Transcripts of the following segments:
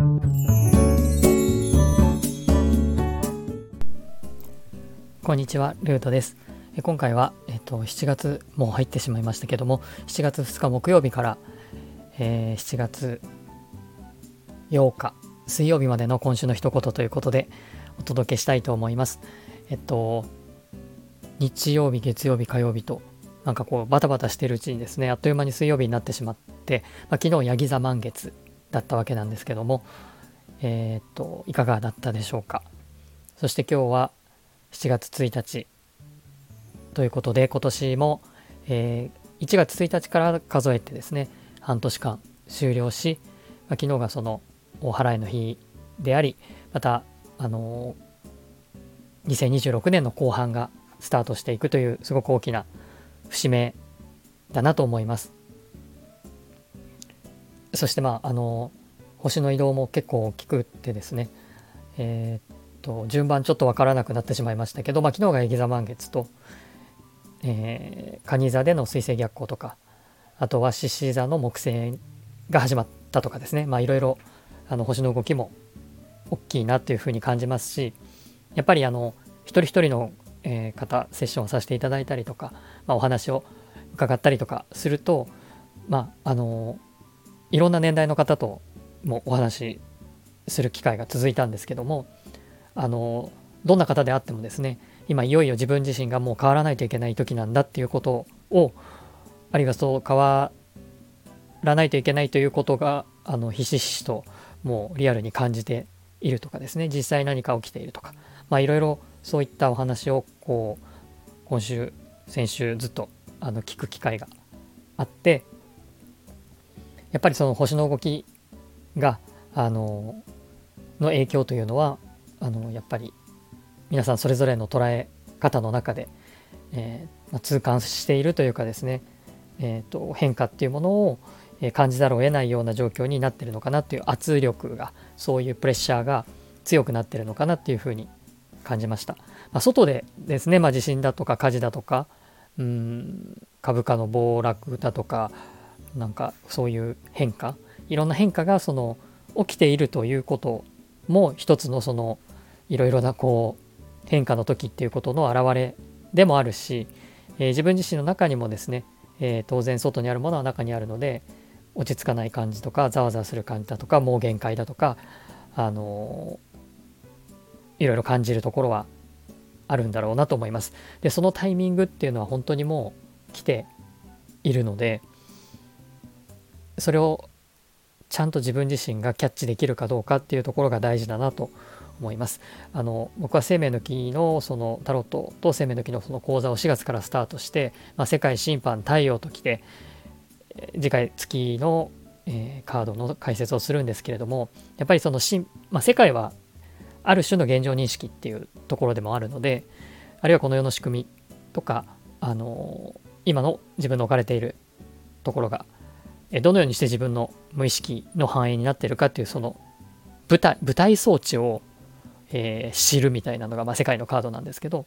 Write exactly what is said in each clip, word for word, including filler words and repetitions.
こんにちは、ルートです。今回は、えっと、しちがつもう入ってしまいましたけども、しちがつふつか木曜日から、えー、しちがつようか水曜日までの今週の一言ということでお届けしたいと思います。えっと日曜日、月曜日、火曜日となんかこうバタバタしてるうちにですね、あっという間に水曜日になってしまって、まあ、昨日ヤギ座満月だったわけなんですけども、えー、っといかがだったでしょうか。そして今日はしちがつついたちということで、今年も、えー、いちがつついたちから数えてですね、半年間終了し、まあ、昨日がその大祓の日であり、また、あのー、にせんにじゅうろくねんの後半がスタートしていくというすごく大きな節目だなと思います。そしてまああのー、星の移動も結構大きくってですね、えー、っと順番ちょっとわからなくなってしまいましたけど、まあ、昨日がヤギ座満月と、えー、蟹座での水星逆行とか、あとは獅子座の木星が始まったとかですね、まあいろいろあの星の動きも大きいなというふうに感じますし、やっぱりあの一人一人の、えー、方セッションをさせていただいたりとか、まあ、お話を伺ったりとかすると、まああのいろんな年代の方ともお話しする機会が続いたんですけども、あのどんな方であってもですね、今いよいよ自分自身がもう変わらないといけない時なんだっていうことを、あるいはそう変わらないといけないということがあのひしひしともうリアルに感じているとかですね、実際何か起きているとか、まあいろいろそういったお話をこう今週先週ずっとあの聞く機会があって、やっぱりその星の動きがあのの影響というのはあのやっぱり皆さんそれぞれの捉え方の中で、えーまあ、痛感しているというかですね、えー、と変化っていうものを感じざるを得ないような状況になっているのかなっていう圧力が、そういうプレッシャーが強くなっているのかなっていうふうに感じました。まあ、外でですね、まあ、地震だとか火事だとか、うーん株価の暴落だとか、なんかそういう変化、いろんな変化がその起きているということも一つのそのいろいろなこう変化の時っていうことの表れでもあるし、えー、自分自身の中にもですね、えー、当然外にあるものは中にあるので、落ち着かない感じとかざわざわする感じだとか、もう限界だとか、あのー、いろいろ感じるところはあるんだろうなと思います。でそのタイミングっていうのは本当にもう来ているので、それをちゃんと自分自身がキャッチできるかどうかっていうところが大事だなと思います。あの僕は生命の木のそのタロットと生命の木のその講座をしがつからスタートして、まあ、世界審判太陽ときて次回月の、えー、カードの解説をするんですけれども、やっぱりそのし、まあ、世界はある種の現状認識っていうところでもあるので、あるいはこの世の仕組みとか、あのー、今の自分の置かれているところがどのようにして自分の無意識の反映になっているかっていう、その舞台舞台装置を、えー、知るみたいなのが、まあ、世界のカードなんですけど、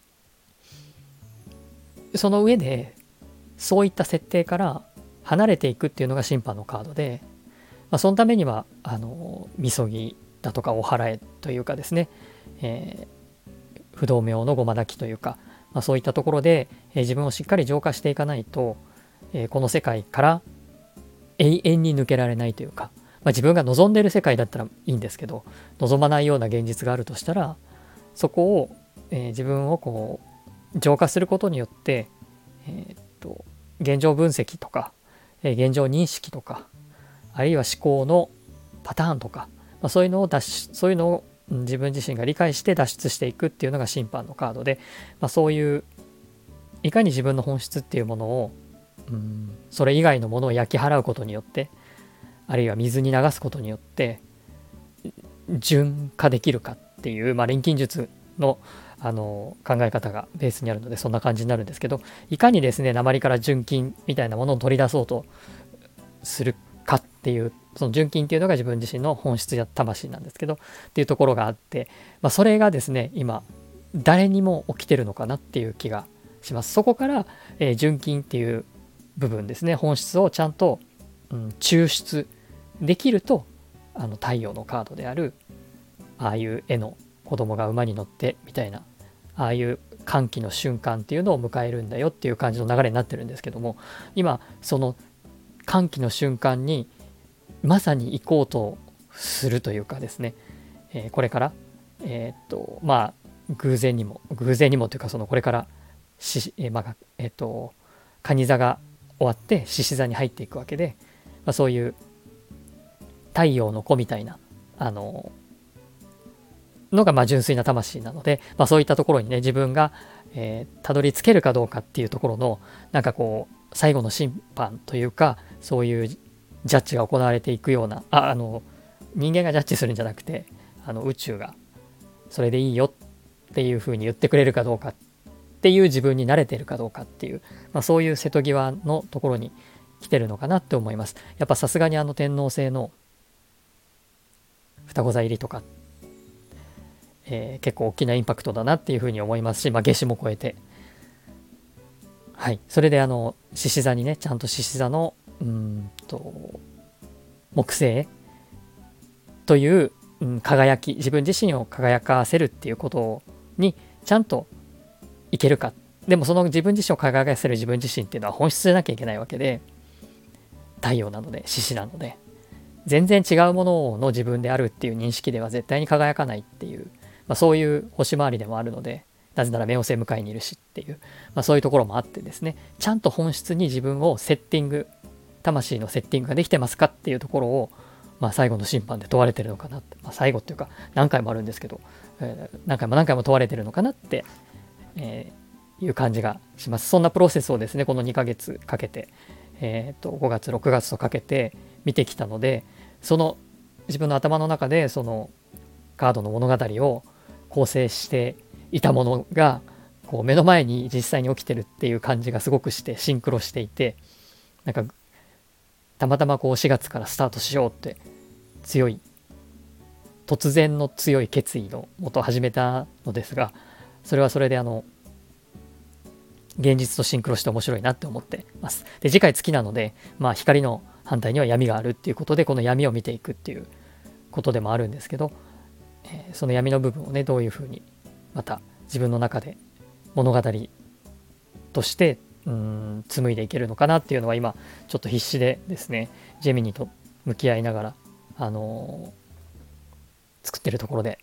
その上でそういった設定から離れていくっていうのが審判のカードで、まあ、そのためにはあのみそぎだとかお祓いというかですね、えー、不動明のごま炊きというか、まあ、そういったところで、えー、自分をしっかり浄化していかないと、えー、この世界から永遠に抜けられないというか、まあ、自分が望んでいる世界だったらいいんですけど、望まないような現実があるとしたら、そこを、えー、自分をこう浄化することによって、えー、っと現状分析とか、えー、現状認識とか、あるいは思考のパターンとか、まあ、そういうのを脱出そういうのを自分自身が理解して脱出していくっていうのが審判のカードで、まあ、そういういかに自分の本質っていうものを、うん、それ以外のものを焼き払うことによって、あるいは水に流すことによって純化できるかっていう、まあ、錬金術の、あの考え方がベースにあるので、そんな感じになるんですけど、いかにですね鉛から純金みたいなものを取り出そうとするかっていう、その純金っていうのが自分自身の本質や魂なんですけどっていうところがあって、まあ、それがですね今誰にも起きてるのかなっていう気がします。そこから、えー、純金っていう部分ですね、本質をちゃんと、うん、抽出できると、 あの太陽のカードであるああいう絵の子供が馬に乗ってみたいな、ああいう歓喜の瞬間っていうのを迎えるんだよっていう感じの流れになってるんですけども、今その歓喜の瞬間にまさに行こうとするというかですね、えー、これからえー、っとまあ偶然にも偶然にもというか、そのこれからし、えー、まあえー、っと蟹座が終わって獅子座に入っていくわけで、まあ、そういう太陽の子みたいなあののがまあ純粋な魂なので、まあ、そういったところにね自分が、えー、たどり着けるかどうかっていうところのなんかこう最後の審判というか、そういうジャッジが行われていくような、ああの人間がジャッジするんじゃなくて、あの宇宙がそれでいいよっていうふうに言ってくれるかどうかっていう自分に慣れてるかどうかっていう、まあ、そういう瀬戸際のところに来てるのかなって思います。やっぱさすがにあの天王星の双子座入りとか、えー、結構大きなインパクトだなっていうふうに思いますし、まあ、夏至も超えて、はい、それであの獅子座にねちゃんと獅子座のうーんと木星という、うん、輝き、自分自身を輝かせるっていうことにちゃんといけるか。でもその自分自身を輝かせる自分自身っていうのは本質でなきゃいけないわけで、太陽なので獅子なので全然違うものの自分であるっていう認識では絶対に輝かないっていう、まあ、そういう星回りでもあるので、なぜなら冥王星向かいにいるしっていう、まあ、そういうところもあってですね、ちゃんと本質に自分をセッティング、魂のセッティングができてますかっていうところを、まあ、最後の審判で問われてるのかなって、まあ、最後っていうか何回もあるんですけど、えー、何回も何回も問われてるのかなって、えー、いう感じがします。そんなプロセスをですねこのにかげつかけて、えー、とごがつろくがつとかけて見てきたので、その自分の頭の中でそのカードの物語を構成していたものがこう目の前に実際に起きてるっていう感じがすごくしてシンクロしていて、なんかたまたまこうしがつからスタートしようって強い突然の強い決意のもと始めたのですが、それはそれであの現実とシンクロして面白いなって思ってます。で次回月なので、まあ光の反対には闇があるっていうことで、この闇を見ていくっていうことでもあるんですけど、えー、その闇の部分をねどういうふうにまた自分の中で物語としてうーん紡いでいけるのかなっていうのは今ちょっと必死でですねジェミニと向き合いながら、あのー、作ってるところです。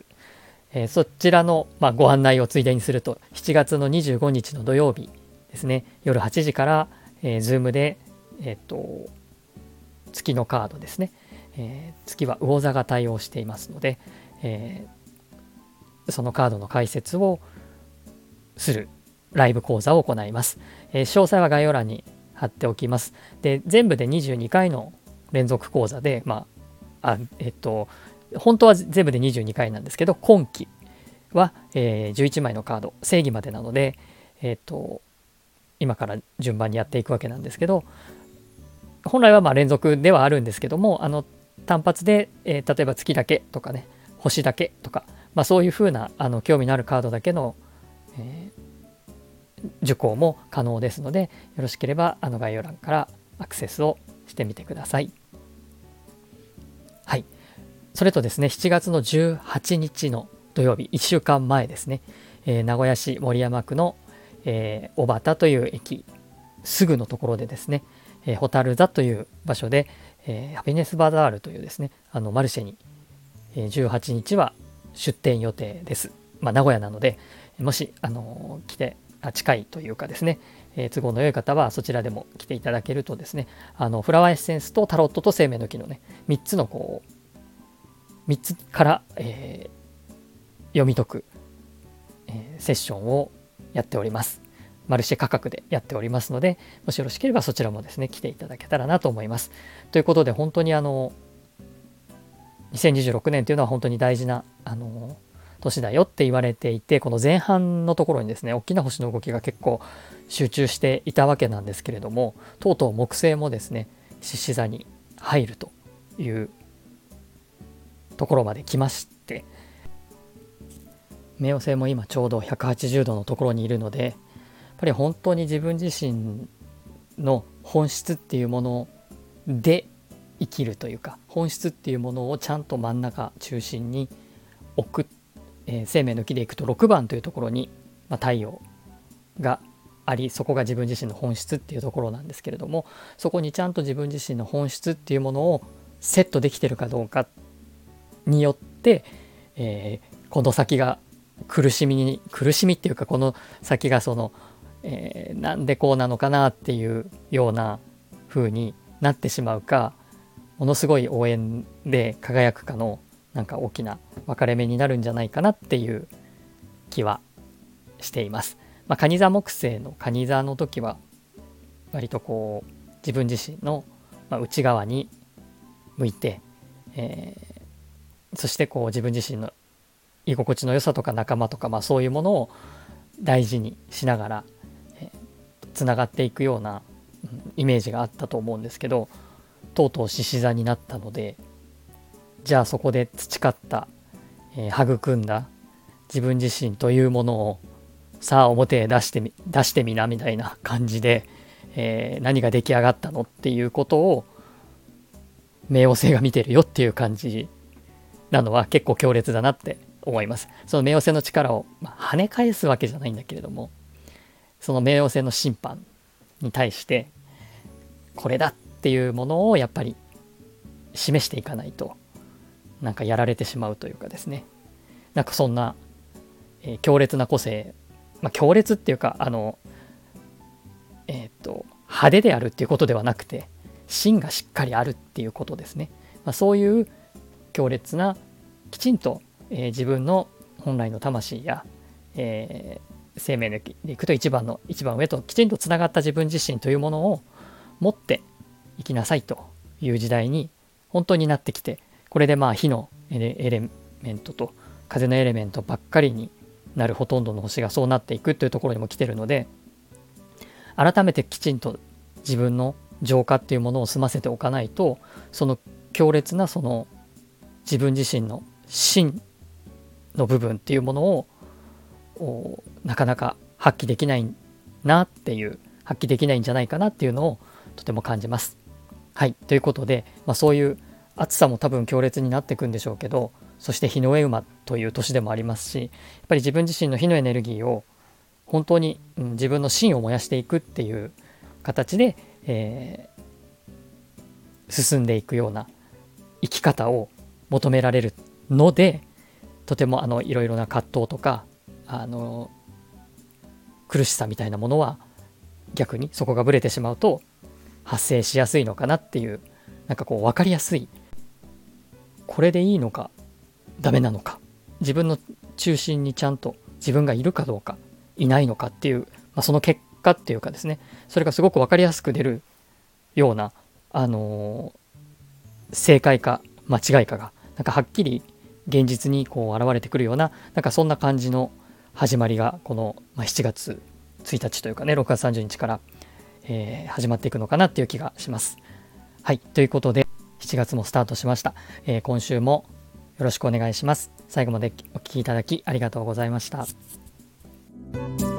えー、そちらの、まあ、ご案内をついでにすると、しちがつのにじゅうごにちの土曜日ですね、夜はちじから、えー、Zoom で、えー、と月のカードですね、えー、月は魚座が対応していますので、えー、そのカードの解説をするライブ講座を行います。えー、詳細は概要欄に貼っておきます。で、全部でにじゅうにかいの連続講座で、まあ、あえっと、本当は全部でにじゅうにかいなんですけど、今期は、えー、じゅういちまいのカード、正義までなので、えっと、今から順番にやっていくわけなんですけど、本来はまあ連続ではあるんですけども、あの単発で、えー、例えば月だけとかね、星だけとか、まあ、そういうふうなあの興味のあるカードだけの、えー、受講も可能ですので、よろしければあの概要欄からアクセスをしてみてください。はい。それとですね、しちがつのじゅうはちにちの土曜日、いっしゅうかんまえですね、えー、名古屋市守山区の、えー、小畑という駅すぐのところでですね、えー、ホタル座という場所で、えー、ハピネスバザールというですね、あのマルシェに、えー、じゅうはちにちは出店予定です。まあ、名古屋なので、もし、あのー、来てあ近いというかですね、えー、都合の良い方はそちらでも来ていただけるとですね、あのフラワーエッセンスとタロットと生命の木のね、みっつのこうみっつから、えー、読み解く、えー、セッションをやっております。マルシェ価格でやっておりますので、もしよろしければそちらもですね、来ていただけたらなと思います。ということで、本当にあの、にせんにじゅうろくねんというのは本当に大事な、あの、年だよって言われていて、この前半のところにですね、大きな星の動きが結構集中していたわけなんですけれども、とうとう木星もですね、獅子座に入るというところまで来まして、冥王星も今ちょうどひゃくはちじゅうどのところにいるので、やっぱり本当に自分自身の本質っていうもので生きるというか、本質っていうものをちゃんと真ん中中心に置く、えー、生命の木でいくとろくばんというところに、まあ、太陽があり、そこが自分自身の本質っていうところなんですけれども、そこにちゃんと自分自身の本質っていうものをセットできてるかどうかによって、えー、この先が苦しみに苦しみっていうか、この先がその、えー、なんでこうなのかなっていうような風になってしまうか、ものすごい応援で輝くかのなんか大きな分かれ目になるんじゃないかなっていう気はしています。まあ、蟹座木星の蟹座の時は割とこう自分自身の内側に向いて、えー、そしてこう自分自身の居心地の良さとか仲間とか、まあ、そういうものを大事にしながら、えー、つながっていくような、うん、イメージがあったと思うんですけど、とうとう獅子座になったので、じゃあそこで培った、えー、育んだ自分自身というものをさあ表へ出してみ出してみなみたいな感じで、えー、何が出来上がったのっていうことを冥王星が見てるよっていう感じなのは結構強烈だなって思います。その冥王星の力を、まあ、跳ね返すわけじゃないんだけれども、その冥王星の審判に対してこれだっていうものをやっぱり示していかないとなんかやられてしまうというかですね、なんかそんな、えー、強烈な個性、まあ、強烈っていうかあのえっと派手であるっていうことではなくて、芯がしっかりあるっていうことですね。まあ、そういう強烈なきちんと、えー、自分の本来の魂や、えー、生命でいくと一番の一番上ときちんとつながった自分自身というものを持っていきなさいという時代に本当になってきて、これでまあ火のエレ、エレメントと風のエレメントばっかりになるほとんどの星がそうなっていくというところにも来てるので、改めてきちんと自分の浄化っていうものを済ませておかないと、その強烈なその自分自身の真の部分っていうものをなかなか発揮できないなっていう、発揮できないんじゃないかなっていうのをとても感じます。はい、ということで、まあ、そういう暑さも多分強烈になっていくんでしょうけど、そして火の上馬という年でもありますし、やっぱり自分自身の火のエネルギーを本当に、うん、自分の芯を燃やしていくっていう形で、えー、進んでいくような生き方を求められるので、とてもあのいろいろな葛藤とかあの苦しさみたいなものは逆にそこがブレてしまうと発生しやすいのかなっていう、なんかこう分かりやすい、これでいいのかダメなのか、自分の中心にちゃんと自分がいるかどうかいないのかっていう、まあ、その結果っていうかですね、それがすごく分かりやすく出るような、あのー、正解か間違いかがなんかはっきり現実にこう現れてくるような、なんかそんな感じの始まりがこの、まあ、しちがつついたちというかね、ろくがつさんじゅうにちから、えー、始まっていくのかなっていう気がします。はい、ということでしちがつもスタートしました。えー、今週もよろしくお願いします。最後までお聞きいただきありがとうございました。